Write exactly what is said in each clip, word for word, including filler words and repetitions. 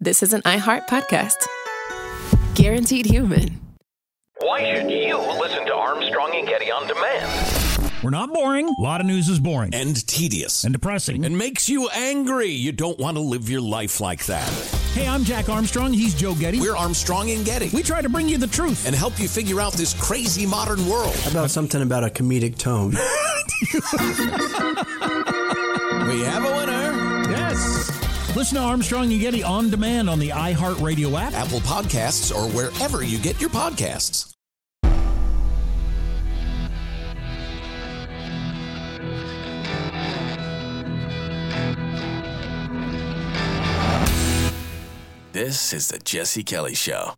this is an iHeart podcast. Guaranteed human. Why should you listen to Armstrong and Getty on demand? We're not boring. A lot of news is boring. And tedious. And depressing. And makes you angry. You don't want to live your life like that. Hey, I'm Jack Armstrong. He's Joe Getty. We're Armstrong and Getty. We try to bring you the truth. And help you figure out this crazy modern world. How about something about a comedic tone? We have a winner. Yes. Listen to Armstrong and Getty on demand on the iHeartRadio app, Apple Podcasts, or wherever you get your podcasts. This is the Jesse Kelly Show.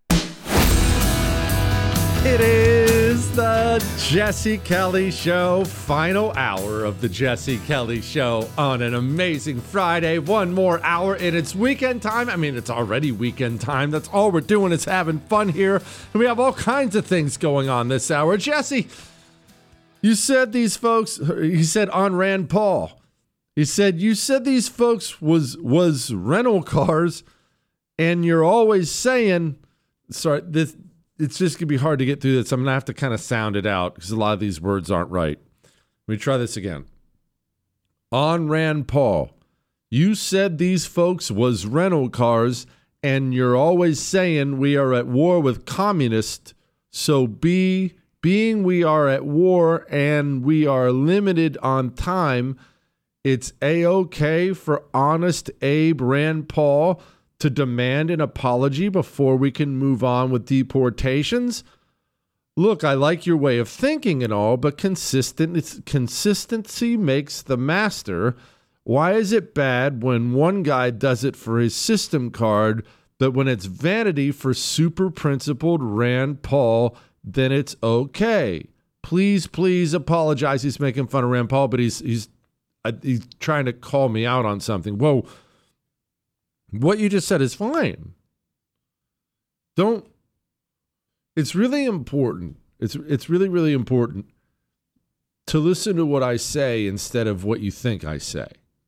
It is the Jesse Kelly Show, final hour of the Jesse Kelly Show on an amazing Friday. One more hour and it's weekend time. I mean, it's already weekend time. That's all we're doing is having fun here. And we have all kinds of things going on this hour. Jesse, you said these folks, he said on Rand Paul, he said, you said these folks was was rental cars and you're always saying, sorry, this, it's just going to be hard to get through this. I'm going to have to kind of sound it out because a lot of these words aren't right. Let me try this again. On Rand Paul, you said these folks was rental cars, and you're always saying we are at war with communists. So be, being we are at war and we are limited on time, it's A-okay for honest Abe Rand Paul to demand an apology before we can move on with deportations? Look, I like your way of thinking and all, but consistent, consistency makes the master. Why is it bad when one guy does it for his system card, but when it's vanity for super principled Rand Paul, then it's okay? Please, please apologize. He's making fun of Rand Paul, but he's he's uh, he's trying to call me out on something. Whoa. What you just said is fine. Don't, it's really important. It's it's really, really important to listen to what I say instead of what you think I say.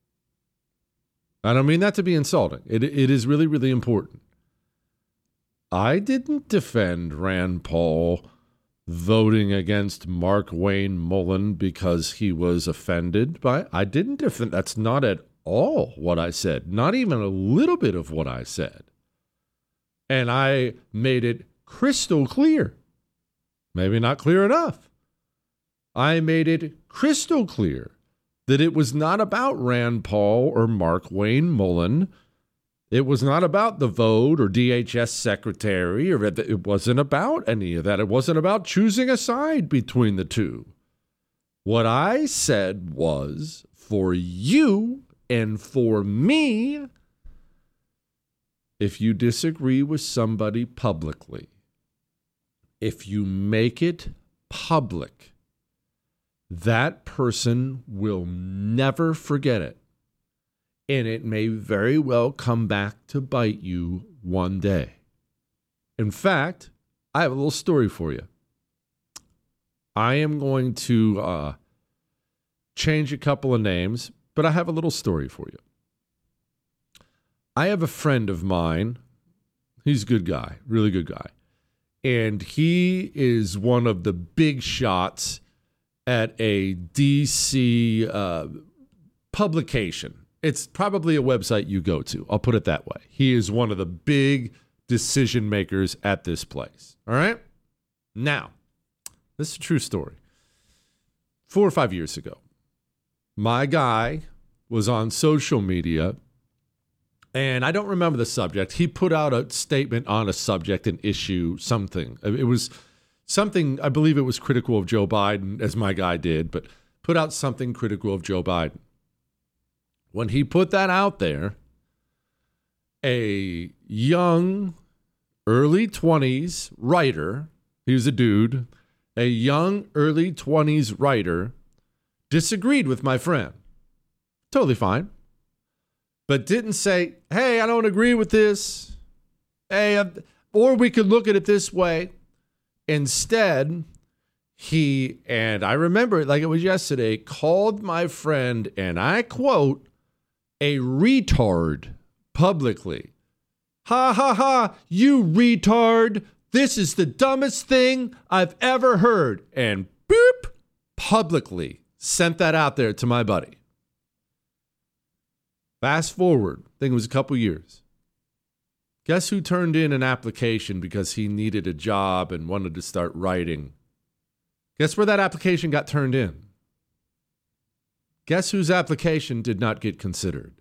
I don't mean that to be insulting. It it is really, really important. I didn't defend Rand Paul voting against Mark Wayne Mullen because he was offended by, I didn't defend, that's not at all what I said, not even a little bit of what I said. And I made it crystal clear. Maybe not clear enough. I made it crystal clear that it was not about Rand Paul or Mark Wayne Mullen. It was not about the vote or D H S secretary, or it wasn't about any of that. It wasn't about choosing a side between the two. What I said was, for you and for me, if you disagree with somebody publicly, if you make it public, that person will never forget it. And it may very well come back to bite you one day. In fact, I have a little story for you. I am going to uh, change a couple of names, but I have a little story for you. I have a friend of mine. He's a good guy, really good guy. And he is one of the big shots at a D C uh, publication. It's probably a website you go to. I'll put it that way. He is one of the big decision makers at this place. All right? Now, this is a true story. Four or five years ago, my guy was on social media, and I don't remember the subject. He put out a statement on a subject, an issue, something. It was something, I believe it was critical of Joe Biden, as my guy did, but put out something critical of Joe Biden. When he put that out there, a young, early twenties writer, he was a dude, a young, early twenties writer disagreed with my friend. Totally fine. But didn't say, hey, I don't agree with this. Hey, or we could look at it this way. Instead, he, and I remember it like it was yesterday, called my friend, and I quote, a retard publicly. Ha ha ha, you retard. This is the dumbest thing I've ever heard. And boop, publicly sent that out there to my buddy. Fast forward, I think it was a couple years. Guess who turned in an application because he needed a job and wanted to start writing? Guess where that application got turned in? Guess whose application did not get considered?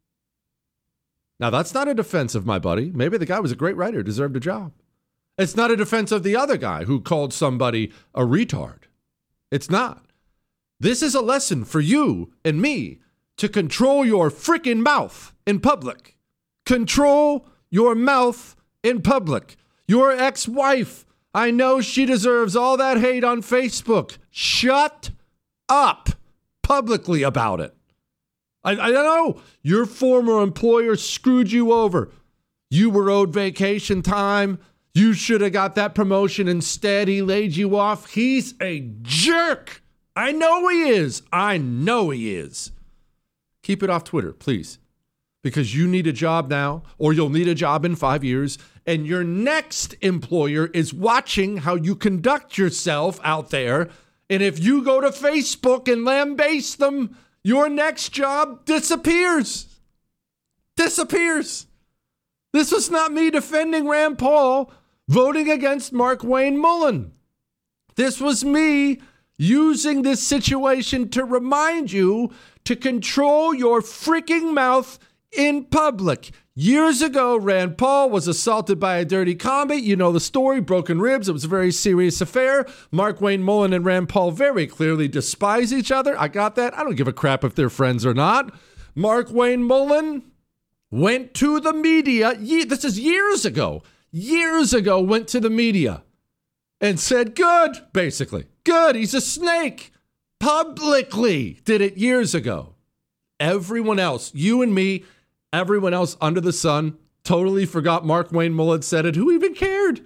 Now, that's not a defense of my buddy. Maybe the guy was a great writer, deserved a job. It's not a defense of the other guy who called somebody a retard. It's not. This is a lesson for you and me to control your freaking mouth in public. Control your mouth in public. Your ex-wife, I know she deserves all that hate on Facebook. Shut up publicly about it. I, I know your former employer screwed you over. You were owed vacation time. You should have got that promotion. Instead, he laid you off. He's a jerk. I know he is. I know he is. Keep it off Twitter, please. Because you need a job now, or you'll need a job in five years, and your next employer is watching how you conduct yourself out there. And if you go to Facebook and lambaste them, your next job disappears. Disappears. This was not me defending Rand Paul voting against Markwayne Mullin. This was me using this situation to remind you to control your freaking mouth in public. Years ago, Rand Paul was assaulted by a dirty comedy. You know the story, broken ribs. It was a very serious affair. Markwayne Mullin and Rand Paul very clearly despise each other. I got that. I don't give a crap if they're friends or not. Markwayne Mullin went to the media. This is years ago. Years ago, went to the media and said, good, basically. Good, he's a snake. Publicly did it years ago. Everyone else, you and me, everyone else under the sun, totally forgot Markwayne Mullin said it. Who even cared?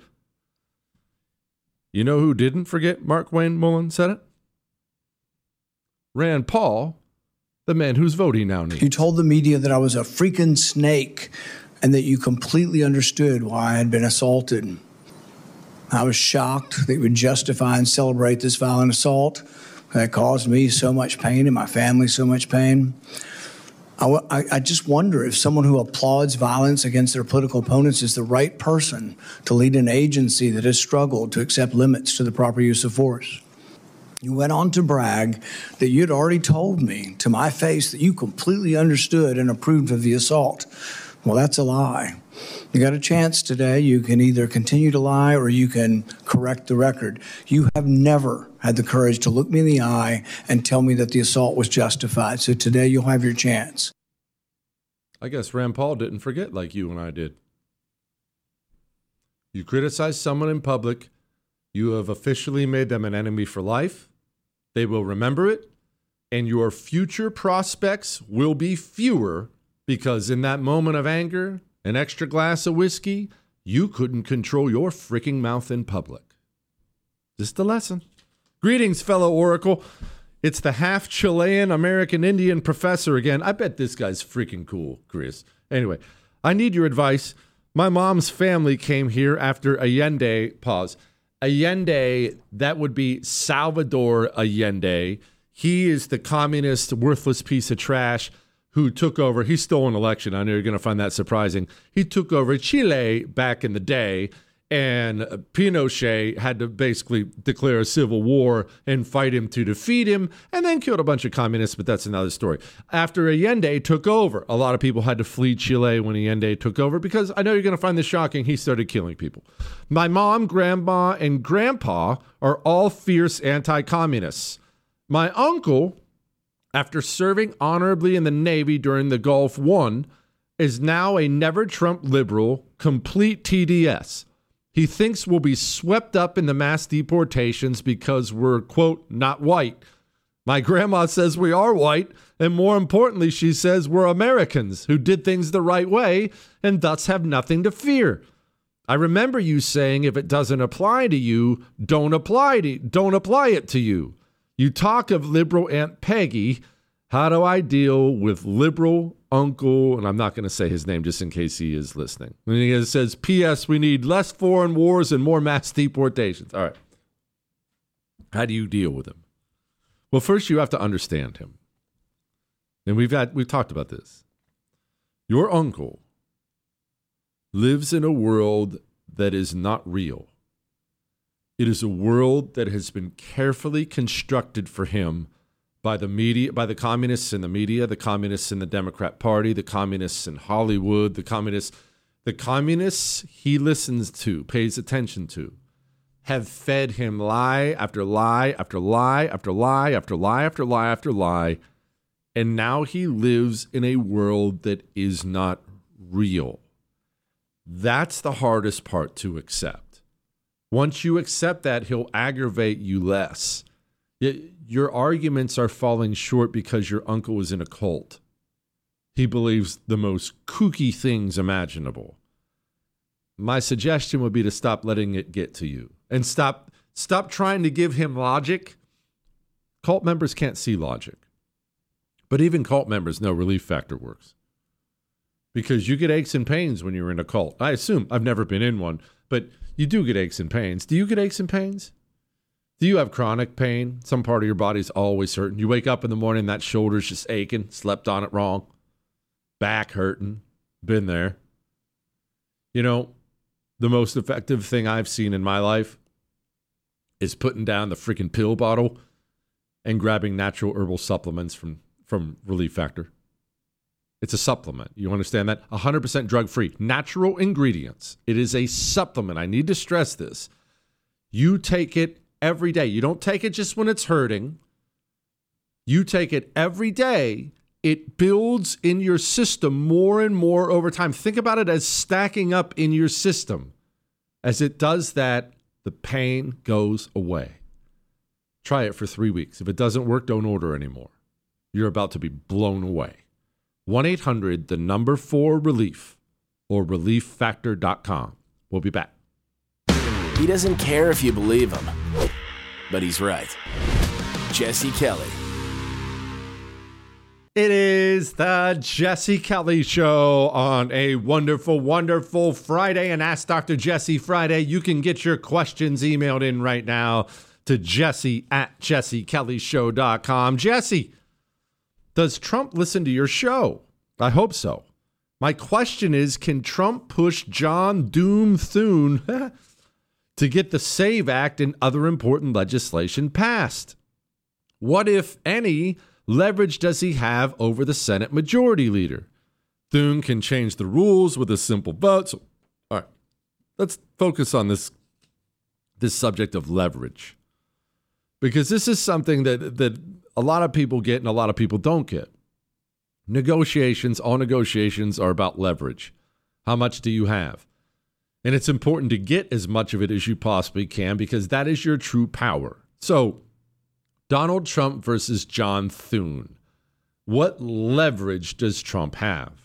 You know who didn't forget Markwayne Mullin said it? Rand Paul, the man whose vote he now needs. You told the media that I was a freaking snake and that you completely understood why I had been assaulted. I was shocked that you would justify and celebrate this violent assault that caused me so much pain and my family so much pain. I, I, I just wonder if someone who applauds violence against their political opponents is the right person to lead an agency that has struggled to accept limits to the proper use of force. You went on to brag that you'd already told me to my face that you completely understood and approved of the assault. Well, that's a lie. You got a chance today. You can either continue to lie or you can correct the record. You have never had the courage to look me in the eye and tell me that the assault was justified. So today you'll have your chance. I guess Rand Paul didn't forget like you and I did. You criticize someone in public, you have officially made them an enemy for life. They will remember it, and your future prospects will be fewer because in that moment of anger, an extra glass of whiskey, you couldn't control your freaking mouth in public. Just a lesson. Greetings, fellow Oracle. It's the half Chilean American Indian professor again. I bet this guy's freaking cool, Chris. Anyway, I need your advice. My mom's family came here after Allende, pause. Allende, that would be Salvador Allende. He is the communist, worthless piece of trash who took over. He stole an election. I know you're going to find that surprising. He took over Chile back in the day, and Pinochet had to basically declare a civil war and fight him to defeat him, and then killed a bunch of communists, but that's another story. After Allende took over, a lot of people had to flee Chile when Allende took over, because I know you're going to find this shocking, he started killing people. My mom, grandma, and grandpa are all fierce anti-communists. My uncle, after serving honorably in the Navy during the Gulf War, is now a never-Trump liberal, complete T D S. He thinks we'll be swept up in the mass deportations because we're, quote, not white. My grandma says we are white, and more importantly, she says we're Americans who did things the right way and thus have nothing to fear. I remember you saying if it doesn't apply to you, don't apply to, don't apply it to you. You talk of liberal Aunt Peggy. How do I deal with liberal uncle, and I'm not going to say his name just in case he is listening. And he says, P S. We need less foreign wars and more mass deportations. All right. How do you deal with him? Well, first you have to understand him. And we've had, we've talked about this. Your uncle lives in a world that is not real. It is a world that has been carefully constructed for him by the media, by the communists in the media, the communists in the Democrat Party, the communists in Hollywood, the communists, the communists he listens to, pays attention to, have fed him lie after lie after lie after lie after lie after lie after lie, and now he lives in a world that is not real. That's the hardest part to accept. Once you accept that, he'll aggravate you less. Your arguments are falling short because your uncle is in a cult. He believes the most kooky things imaginable. My suggestion would be to stop letting it get to you and stop stop trying to give him logic. Cult members can't see logic. But even cult members know Relief Factor works. Because you get aches and pains when you're in a cult. I assume, I've never been in one, but you do get aches and pains. Do you get aches and pains? Do you have chronic pain? Some part of your body's always hurting. You wake up in the morning, that shoulder's just aching, slept on it wrong, back hurting, been there. You know, the most effective thing I've seen in my life is putting down the freaking pill bottle and grabbing natural herbal supplements from, from Relief Factor. It's a supplement. You understand that? one hundred percent drug-free. Natural ingredients. It is a supplement. I need to stress this. You take it every day. You don't take it just when it's hurting. You take it every day. It builds in your system more and more over time. Think about it as stacking up in your system. As it does that, the pain goes away. Try it for three weeks. If it doesn't work, don't order anymore. You're about to be blown away. one eight hundred, the number four relief, or relief factor dot com. We'll be back. He doesn't care if you believe him, but he's right. Jesse Kelly. It is the Jesse Kelly Show on a wonderful, wonderful Friday, and Ask Doctor Jesse Friday. You can get your questions emailed in right now to Jesse at jesse kelly show dot com. Jesse, does Trump listen to your show? I hope so. My question is, can Trump push John Doom Thune to get the SAVE Act and other important legislation passed? What, if any, leverage does he have over the Senate Majority Leader? Thune can change the rules with a simple vote. So, all right, let's focus on this, this subject of leverage. Because this is something that, that a lot of people get and a lot of people don't get. Negotiations, all negotiations are about leverage. How much do you have? And it's important to get as much of it as you possibly can because that is your true power. So, Donald Trump versus John Thune. What leverage does Trump have?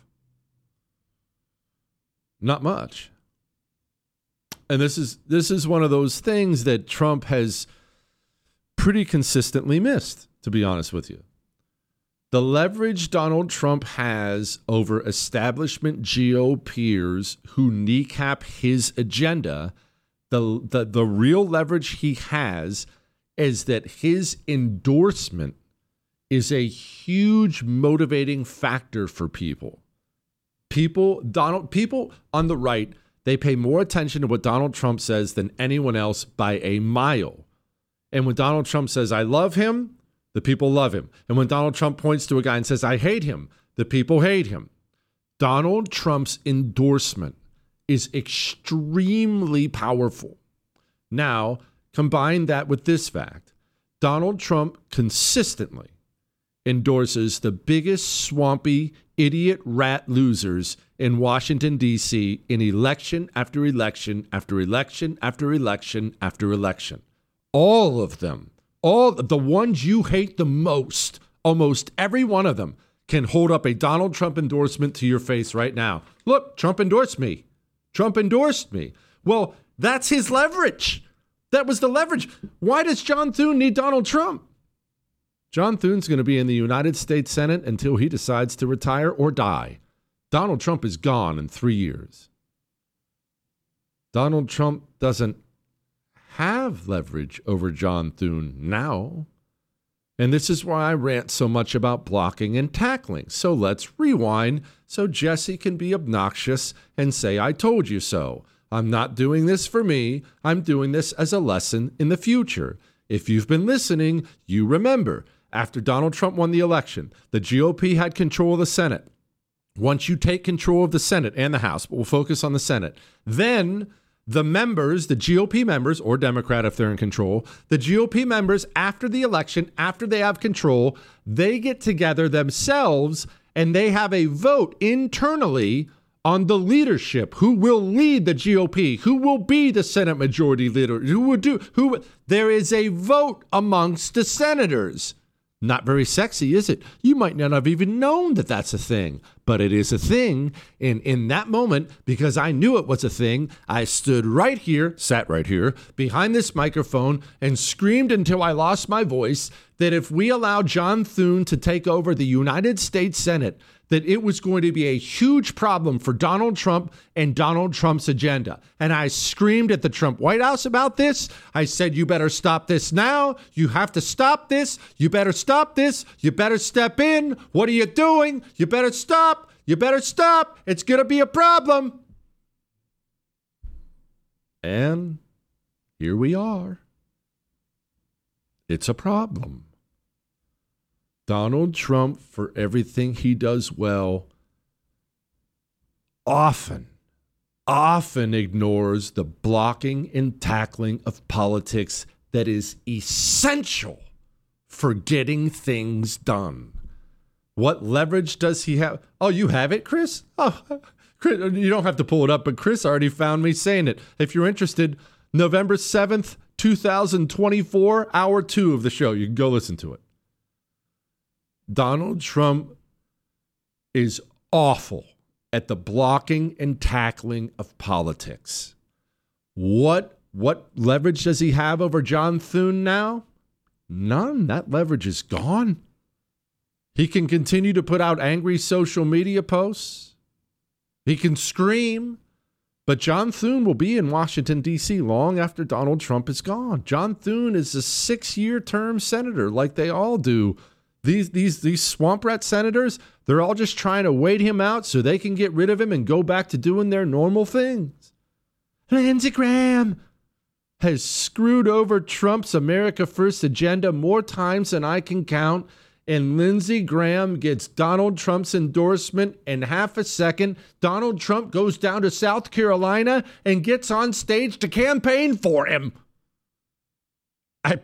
Not much. And this is this is one of those things that Trump has pretty consistently missed, to be honest with you. The leverage Donald Trump has over establishment G O Pers who kneecap his agenda, the, the, the real leverage he has is that his endorsement is a huge motivating factor for people. People, Donald, people on the right, they pay more attention to what Donald Trump says than anyone else by a mile. And when Donald Trump says, I love him, the people love him. And when Donald Trump points to a guy and says, I hate him, the people hate him. Donald Trump's endorsement is extremely powerful. Now, combine that with this fact. Donald Trump consistently endorses the biggest swampy, idiot rat losers in Washington, D C in election after election after election after election after election. All of them. All the ones you hate the most, almost every one of them can hold up a Donald Trump endorsement to your face right now. Look, Trump endorsed me. Trump endorsed me. Well, that's his leverage. That was the leverage. Why does John Thune need Donald Trump? John Thune's going to be in the United States Senate until he decides to retire or die. Donald Trump is gone in three years. Donald Trump doesn't have leverage over John Thune now. And this is why I rant so much about blocking and tackling. So let's rewind so Jesse can be obnoxious and say, I told you so. I'm not doing this for me. I'm doing this as a lesson in the future. If you've been listening, you remember, after Donald Trump won the election, the G O P had control of the Senate. Once you take control of the Senate and the House, but we'll focus on the Senate, then the members, the G O P members, or Democrat if they're in control, the G O P members after the election, after they have control, they get together themselves and they have a vote internally on the leadership, who will lead the G O P, who will be the Senate Majority Leader, who will do, who, there is a vote amongst the senators. Not very sexy, is it? You might not have even known that that's a thing, but it is a thing. And in that moment, because I knew it was a thing, I stood right here, sat right here, behind this microphone and screamed until I lost my voice that if we allow John Thune to take over the United States Senate, that it was going to be a huge problem for Donald Trump and Donald Trump's agenda. And I screamed at the Trump White House about this. I said, you better stop this now. You have to stop this. You better stop this. You better step in. What are you doing? You better stop. You better stop. It's going to be a problem. And here we are. It's a problem. Donald Trump, for everything he does well, often, often ignores the blocking and tackling of politics that is essential for getting things done. What leverage does he have? Oh, you have it, Chris? Oh, Chris, you don't have to pull it up, but Chris already found me saying it. If you're interested, November seventh, twenty twenty-four, hour two of the show. You can go listen to it. Donald Trump is awful at the blocking and tackling of politics. What what leverage does he have over John Thune now? None. That leverage is gone. He can continue to put out angry social media posts. He can scream. But John Thune will be in Washington, D C long after Donald Trump is gone. John Thune is a six-year term senator like they all do. These these these swamp rat senators, they're all just trying to wait him out so they can get rid of him and go back to doing their normal things. Lindsey Graham has screwed over Trump's America First agenda more times than I can count, and Lindsey Graham gets Donald Trump's endorsement in half a second. Donald Trump goes down to South Carolina and gets on stage to campaign for him. I,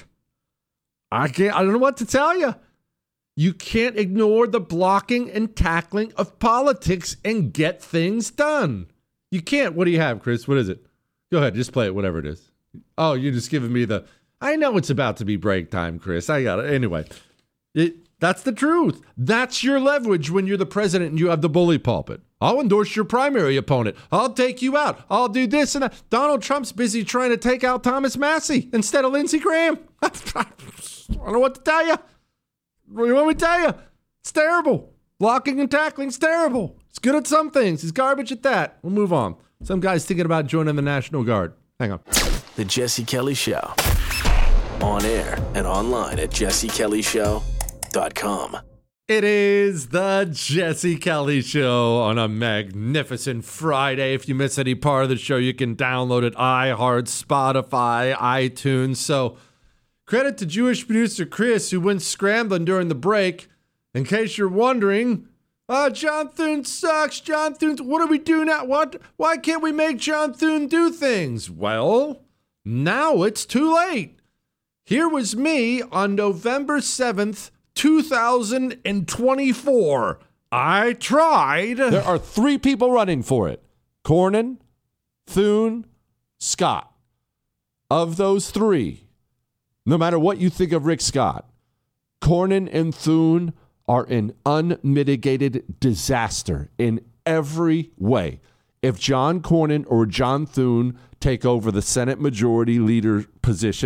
I can't, I don't know what to tell you. You can't ignore the blocking and tackling of politics and get things done. You can't. What do you have, Chris? What is it? Go ahead. Just play it, whatever it is. Oh, you're just giving me the, I know it's about to be break time, Chris. I got it. Anyway, it, that's the truth. That's your leverage when you're the president and you have the bully pulpit. I'll endorse your primary opponent. I'll take you out. I'll do this and that. Donald Trump's busy trying to take out Thomas Massey instead of Lindsey Graham. I don't know what to tell you. What do you want me to tell you? It's terrible. Blocking and tackling is terrible. It's good at some things. It's garbage at that. We'll move on. Some guy's thinking about joining the National Guard. Hang on. The Jesse Kelly Show. On air and online at jesse kelly show dot com. It is the Jesse Kelly Show on a magnificent Friday. If you miss any part of the show, you can download it. iHeart, Spotify, iTunes. So credit to Jewish producer Chris, who went scrambling during the break. In case you're wondering, oh, John Thune sucks. John Thune, what do we do now? What? Why can't we make John Thune do things? Well, now it's too late. Here was me on November seventh, two thousand twenty-four. I tried. There are three people running for it. Cornyn, Thune, Scott. Of those three, no matter what you think of Rick Scott, Cornyn and Thune are an unmitigated disaster in every way. If John Cornyn or John Thune take over the Senate Majority Leader position,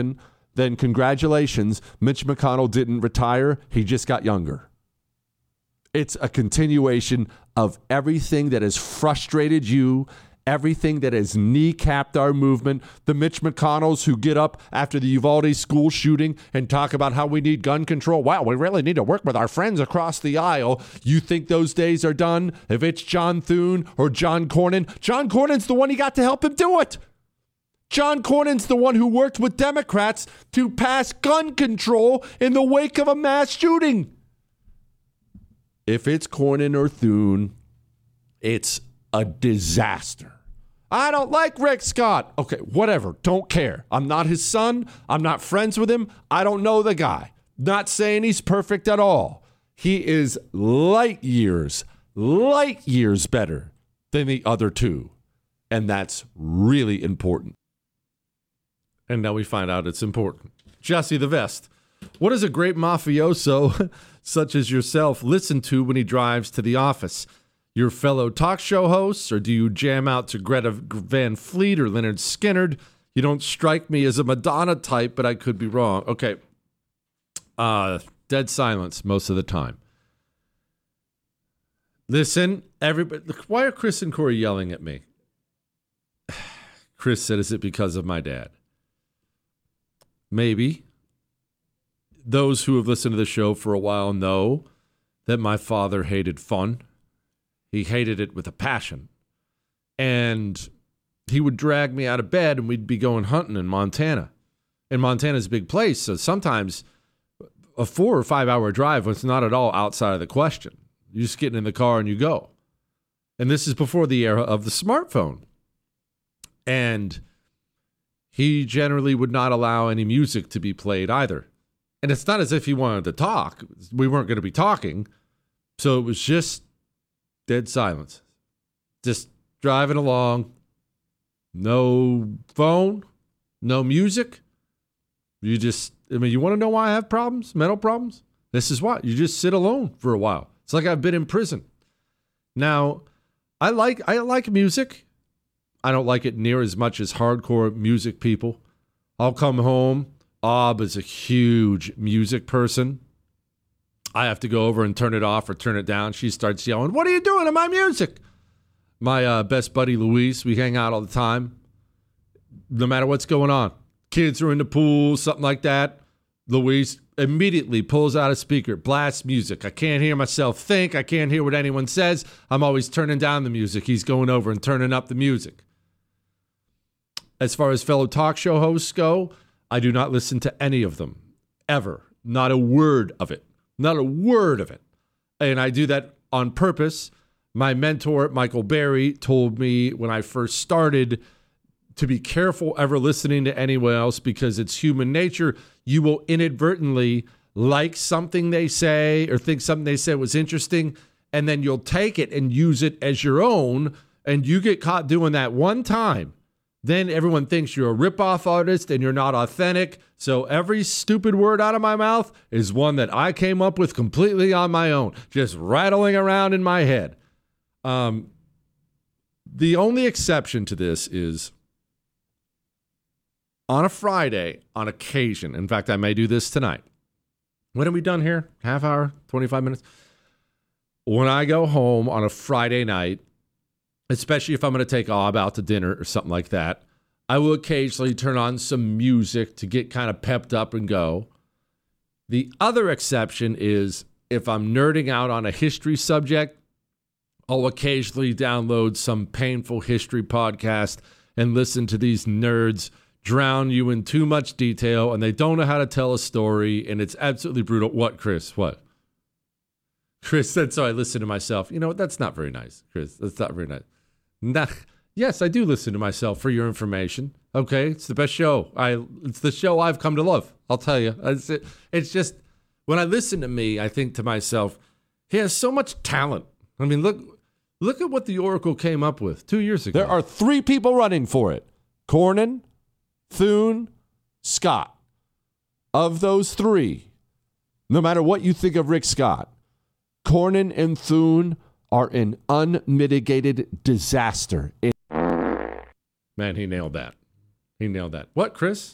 then congratulations. Mitch McConnell didn't retire. He just got younger. It's a continuation of everything that has frustrated you, everything that has kneecapped our movement. The Mitch McConnells who get up after the Uvalde school shooting and talk about how we need gun control. Wow, we really need to work with our friends across the aisle. You think those days are done? If it's John Thune or John Cornyn, John Cornyn's the one he got to help him do it. John Cornyn's the one who worked with Democrats to pass gun control in the wake of a mass shooting. If it's Cornyn or Thune, it's a disaster. I don't like Rick Scott. Okay, whatever. Don't care. I'm not his son. I'm not friends with him. I don't know the guy. Not saying he's perfect at all. He is light years, light years better than the other two. And that's really important. And now we find out it's important. Jesse the Vest. What does a great mafioso such as yourself listen to when he drives to the office? Your fellow talk show hosts, or do you jam out to Greta Van Fleet or Leonard Skinner? You don't strike me as a Madonna type, but I could be wrong. Okay. Uh, dead silence most of the time. Listen, everybody. Look, why are Chris and Corey yelling at me? Chris said, is it because of my dad? Maybe. Those who have listened to the show for a while know that my father hated fun. He hated it with a passion. And he would drag me out of bed and we'd be going hunting in Montana. And Montana's a big place, so sometimes a four or five hour drive was not at all outside of the question. You just get in the car and you go. And this is before the era of the smartphone. And he generally would not allow any music to be played either. And it's not as if he wanted to talk. We weren't going to be talking. So it was just dead silence. Just driving along. No phone. No music. You just, I mean, you want to know why I have problems? Mental problems? This is why. You just sit alone for a while. It's like I've been in prison. Now, I like I like music. I don't like it near as much as hardcore music people. I'll come home. Ob is a huge music person. I have to go over and turn it off or turn it down. She starts yelling, "What are you doing to my music?" My uh, best buddy, Luis, we hang out all the time. No matter what's going on. Kids are in the pool, something like that. Luis immediately pulls out a speaker, blasts music. I can't hear myself think. I can't hear what anyone says. I'm always turning down the music. He's going over and turning up the music. As far as fellow talk show hosts go, I do not listen to any of them, ever. Not a word of it. Not a word of it. And I do that on purpose. My mentor, Michael Berry, told me when I first started to be careful ever listening to anyone else because it's human nature. You will inadvertently like something they say or think something they said was interesting, and then you'll take it and use it as your own, and you get caught doing that one time. Then everyone thinks you're a rip-off artist and you're not authentic. So every stupid word out of my mouth is one that I came up with completely on my own, just rattling around in my head. Um, the only exception to this is on a Friday, on occasion. In fact, I may do this tonight. When are we done here? Half hour, twenty-five minutes? When I go home on a Friday night, especially if I'm going to take Ob out to dinner or something like that, I will occasionally turn on some music to get kind of pepped up and go. The other exception is if I'm nerding out on a history subject, I'll occasionally download some painful history podcast and listen to these nerds drown you in too much detail, and they don't know how to tell a story, and it's absolutely brutal. What, Chris? What? Chris said, so I listen to myself. You know, that's not very nice, Chris. That's not very nice. Not, yes, I do listen to myself for your information. Okay, it's the best show. I It's the show I've come to love. I'll tell you. It's, it, it's just, when I listen to me, I think to myself, he has so much talent. I mean, look, look at what the Oracle came up with two years ago. There are three people running for it. Cornyn, Thune, Scott. Of those three, no matter what you think of Rick Scott, Cornyn and Thune are an unmitigated disaster. It- Man, he nailed that. He nailed that. What, Chris?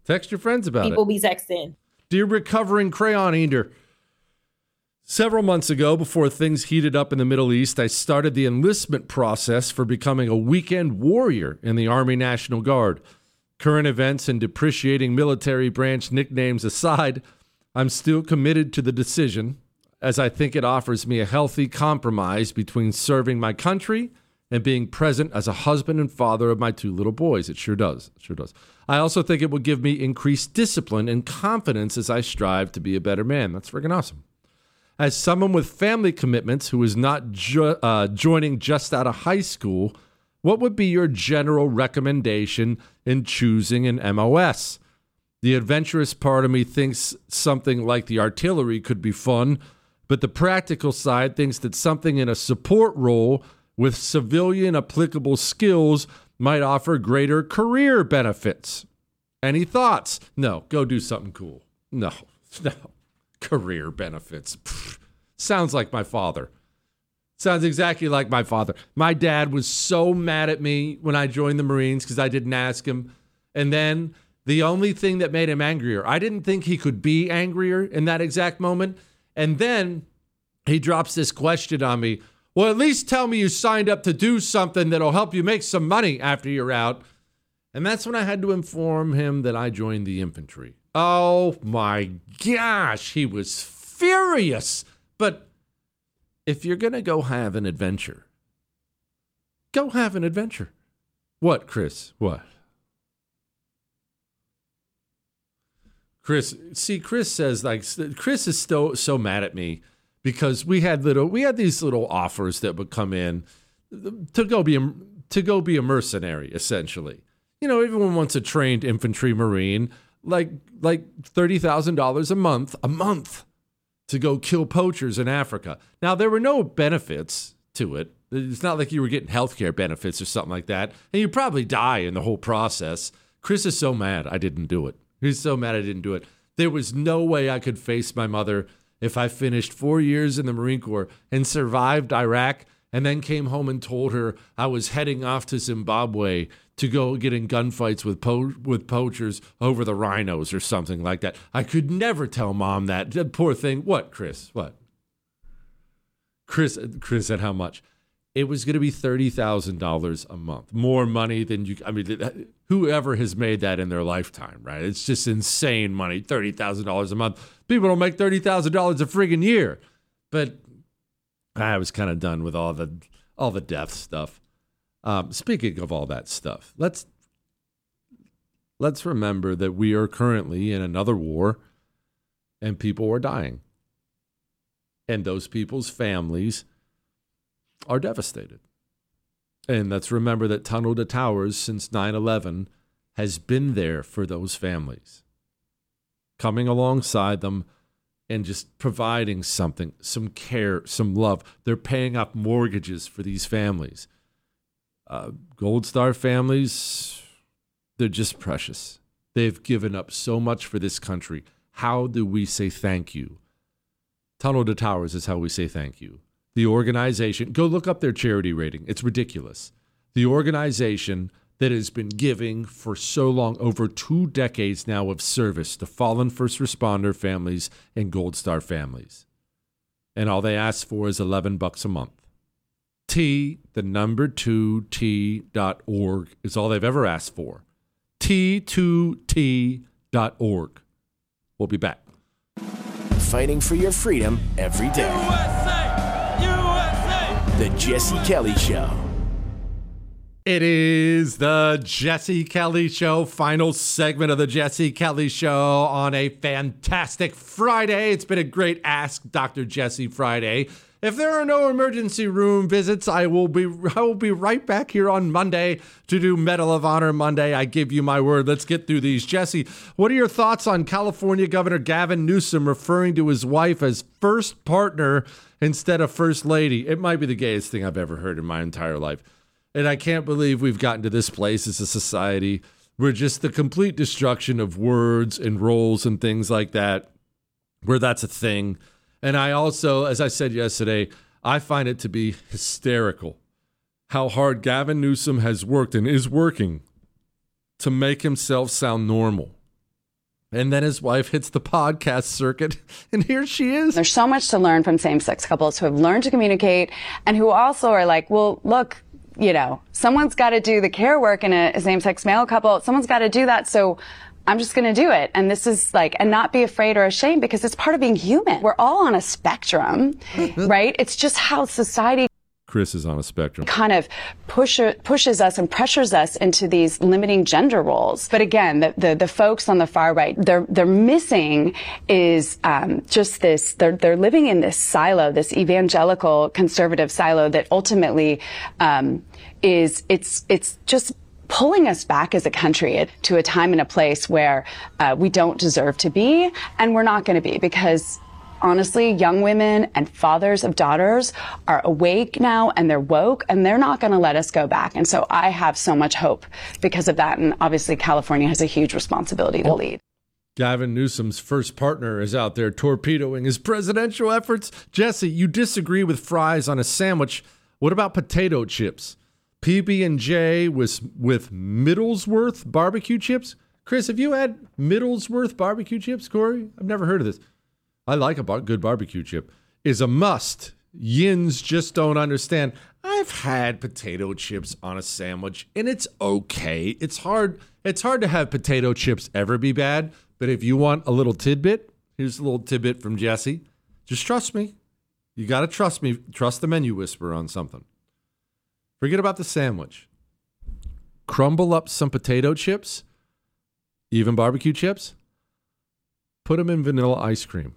Text your friends about People it. be texting. Dear recovering crayon eater, several months ago, before things heated up in the Middle East, I started the enlistment process for becoming a weekend warrior in the Army National Guard. Current events and depreciating military branch nicknames aside, I'm still committed to the decision, as I think it offers me a healthy compromise between serving my country and being present as a husband and father of my two little boys. It sure does. It sure does. I also think it will give me increased discipline and confidence as I strive to be a better man. That's freaking awesome. As someone with family commitments who is not jo- uh, joining just out of high school, what would be your general recommendation in choosing an M O S? The adventurous part of me thinks something like the artillery could be fun, but the practical side thinks that something in a support role with civilian applicable skills might offer greater career benefits. Any thoughts? No, go do something cool. No, no. Career benefits. Pfft. Sounds like my father. Sounds exactly like my father. My dad was so mad at me when I joined the Marines because I didn't ask him. And then the only thing that made him angrier, I didn't think he could be angrier in that exact moment. And then he drops this question on me. Well, at least tell me you signed up to do something that'll help you make some money after you're out. And that's when I had to inform him that I joined the infantry. Oh my gosh, he was furious. But if you're going to go have an adventure, go have an adventure. What, Chris? What? Chris, see, Chris says, like, Chris is so, so mad at me because we had little, we had these little offers that would come in to go be, a, to go be a mercenary, essentially. You know, everyone wants a trained infantry Marine, like, like thirty thousand dollars a month, a month to go kill poachers in Africa. Now, there were no benefits to it. It's not like you were getting healthcare benefits or something like that. And you probably die in the whole process. Chris is so mad I didn't do it. He's so mad I didn't do it. There was no way I could face my mother if I finished four years in the Marine Corps and survived Iraq and then came home and told her I was heading off to Zimbabwe to go get in gunfights with po- with poachers over the rhinos or something like that. I could never tell Mom that. That poor thing. What, Chris? What? Chris, Chris said how much? It was going to be thirty thousand dollars a month. More money than you, I mean, whoever has made that in their lifetime, right? It's just insane money, thirty thousand dollars a month. People don't make thirty thousand dollars a friggin' year. But I was kind of done with all the all the death stuff. Um, speaking of all that stuff, let's let's remember that we are currently in another war and people are dying. And those people's families are devastated. And let's remember that Tunnel to Towers since nine eleven has been there for those families, coming alongside them and just providing something, some care, some love. They're paying off mortgages for these families. Uh, Gold Star families, they're just precious. They've given up so much for this country. How do we say thank you? Tunnel to Towers is how we say thank you. The organization, go look up their charity rating. It's ridiculous. The organization that has been giving for so long, over two decades now of service to fallen first responder families and Gold Star families. And all they ask for is eleven bucks a month. T, the number two, T dot org is all they've ever asked for. T two T dot org. We'll be back. Fighting for your freedom every day. U S A! U S A! The Jesse Kelly Show. It is the Jesse Kelly Show, final segment of the Jesse Kelly Show on a fantastic Friday. It's been a great Ask Doctor Jesse Friday. If there are no emergency room visits, I will be I will be right back here on Monday to do Medal of Honor Monday. I give you my word. Let's get through these. Jesse, what are your thoughts on California Governor Gavin Newsom referring to his wife as first partner instead of first lady? It might be the gayest thing I've ever heard in my entire life. And I can't believe we've gotten to this place as a society where just the complete destruction of words and roles and things like that, where that's a thing. And I also, as I said yesterday, I find it to be hysterical how hard Gavin Newsom has worked and is working to make himself sound normal. And then his wife hits the podcast circuit, and here she is. There's so much to learn from same-sex couples who have learned to communicate and who also are like, well, look, you know, someone's got to do the care work in a, a same-sex male couple. Someone's got to do that. So I'm just going to do it. And this is like, and not be afraid or ashamed because it's part of being human. We're all on a spectrum, right? It's just how society Chris is on a spectrum. Kind of push, pushes us and pressures us into these limiting gender roles. But again, the, the, the folks on the far right, they're, they're missing is, um, just this, they're, they're living in this silo, this evangelical conservative silo that ultimately, um, is, it's, it's just pulling us back as a country to a time and a place where, uh, we don't deserve to be, and we're not going to be, because honestly, young women and fathers of daughters are awake now and they're woke and they're not going to let us go back. And so I have so much hope because of that. And obviously California has a huge responsibility to lead. Gavin Newsom's first partner is out there torpedoing his presidential efforts. Jesse, you disagree with fries on a sandwich. What about potato chips? P B and J with, with Middlesworth barbecue chips? Chris, have you had Middlesworth barbecue chips, Corey? I've never heard of this. I like a bar- good barbecue chip. Is a must. Yins just don't understand. I've had potato chips on a sandwich, and it's okay. It's hard. It's hard to have potato chips ever be bad. But if you want a little tidbit, here's a little tidbit from Jesse. Just trust me. You got to trust me. Trust the menu whisperer on something. Forget about the sandwich. Crumble up some potato chips, even barbecue chips. Put them in vanilla ice cream.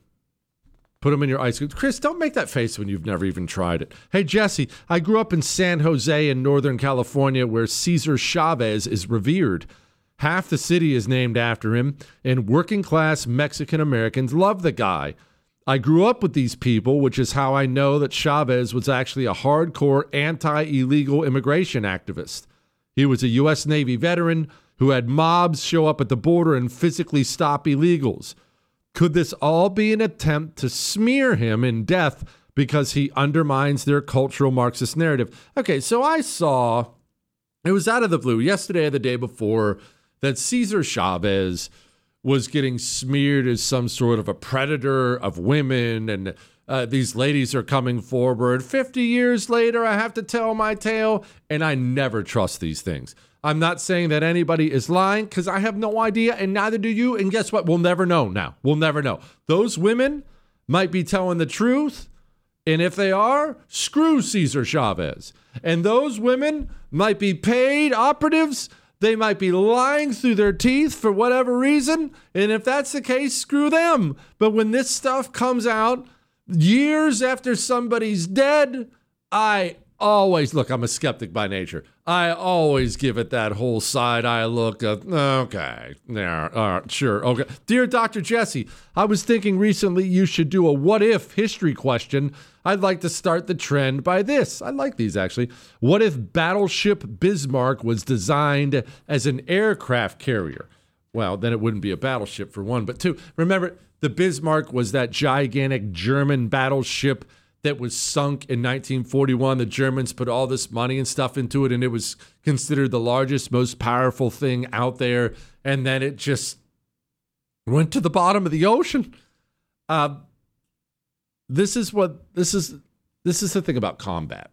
Put them in your ice cream. Chris, don't make that face when you've never even tried it. Hey, Jesse, I grew up in San Jose in Northern California where Cesar Chavez is revered. Half the city is named after him, and working-class Mexican Americans love the guy. I grew up with these people, which is how I know that Chavez was actually a hardcore anti-illegal immigration activist. He was a U S Navy veteran who had mobs show up at the border and physically stop illegals. Could this all be an attempt to smear him in death because he undermines their cultural Marxist narrative? Okay, so I saw, it was out of the blue, yesterday or the day before, that Cesar Chavez was getting smeared as some sort of a predator of women, and uh, these ladies are coming forward. fifty years later, I have to tell my tale, and I never trust these things. I'm not saying that anybody is lying because I have no idea, and neither do you. And guess what? We'll never know now. We'll never know. Those women might be telling the truth, and if they are, screw Cesar Chavez. And those women might be paid operatives. They might be lying through their teeth for whatever reason, and if that's the case, screw them. But when this stuff comes out years after somebody's dead, I always, look, I'm a skeptic by nature. I always give it that whole side-eye look of, okay, yeah, all right, sure, okay. Dear Doctor Jesse, I was thinking recently you should do a what-if history question. I'd like to start the trend by this. I like these, actually. What if Battleship Bismarck was designed as an aircraft carrier? Well, then it wouldn't be a battleship, for one. But two, remember, the Bismarck was that gigantic German battleship that was sunk in nineteen forty-one. The Germans put all this money and stuff into it, and it was considered the largest, most powerful thing out there. And then it just went to the bottom of the ocean. Uh, this is what this is. This is the thing about combat.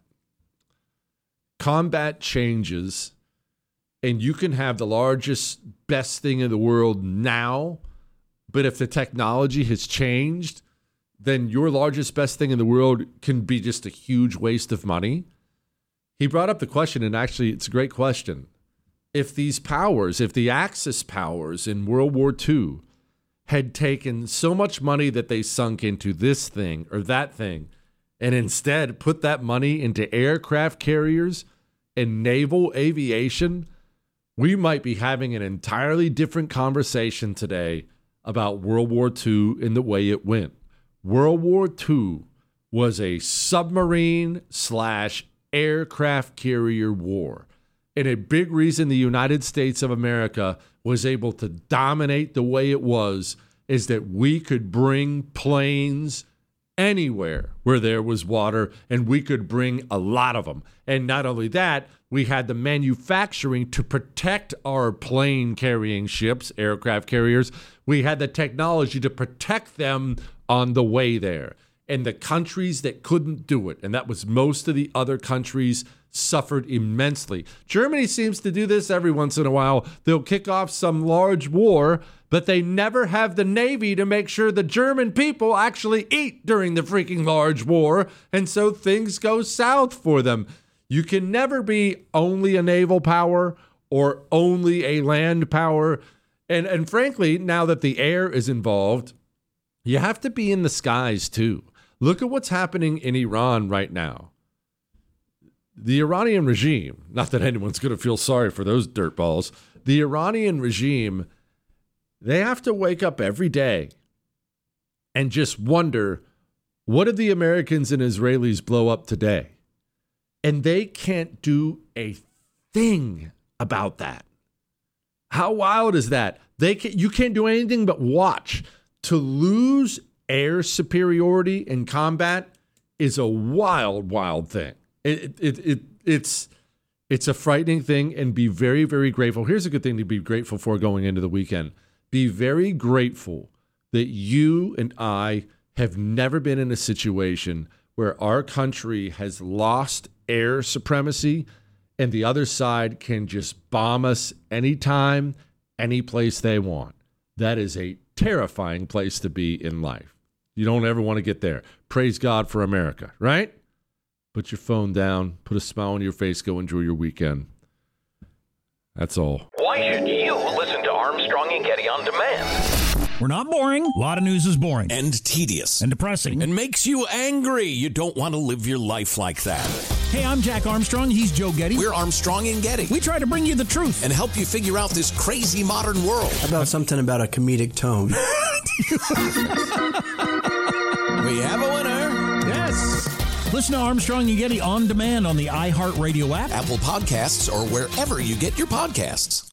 Combat changes, and you can have the largest, best thing in the world now, but if the technology has changed, then your largest, best thing in the world can be just a huge waste of money. He brought up the question, and actually it's a great question. If these powers, if the Axis powers in World War Two had taken so much money that they sunk into this thing or that thing, and instead put that money into aircraft carriers and naval aviation, we might be having an entirely different conversation today about World War Two and the way it went. World War Two was a submarine slash aircraft carrier war. And a big reason the United States of America was able to dominate the way it was is that we could bring planes anywhere where there was water, and we could bring a lot of them. And not only that, we had the manufacturing to protect our plane carrying ships, aircraft carriers. We had the technology to protect them on the way there. And the countries that couldn't do it, and that was most of the other countries, suffered immensely. Germany seems to do this every once in a while. They'll kick off some large war, but they never have the Navy to make sure the German people actually eat during the freaking large war, and so things go south for them. You can never be only a naval power or only a land power. And, and frankly, now that the air is involved, you have to be in the skies too. Look at what's happening in Iran right now. The Iranian regime, not that anyone's going to feel sorry for those dirtballs, the Iranian regime, they have to wake up every day and just wonder, what did the Americans and Israelis blow up today? And they can't do a thing about that. How wild is that? They can, you can't do anything but watch. To lose air superiority in combat is a wild, wild thing. It, it, it, it's, it's a frightening thing, and be very, very grateful. Here's a good thing to be grateful for going into the weekend. Be very grateful that you and I have never been in a situation where our country has lost air supremacy and the other side can just bomb us anytime, any place they want. That is a terrifying place to be in life. You don't ever want to get there. Praise God for America, right? Put your phone down, put a smile on your face, go enjoy your weekend. That's all. Why should you listen to Armstrong and Getty on demand? We're not boring. A lot of news is boring. And tedious. And depressing. And makes you angry. You don't want to live your life like that. Hey, I'm Jack Armstrong. He's Joe Getty. We're Armstrong and Getty. We try to bring you the truth. And help you figure out this crazy modern world. How about something about a comedic tone? We have a winner. Yes. Listen to Armstrong and Getty on demand on the iHeartRadio app, Apple Podcasts, or wherever you get your podcasts.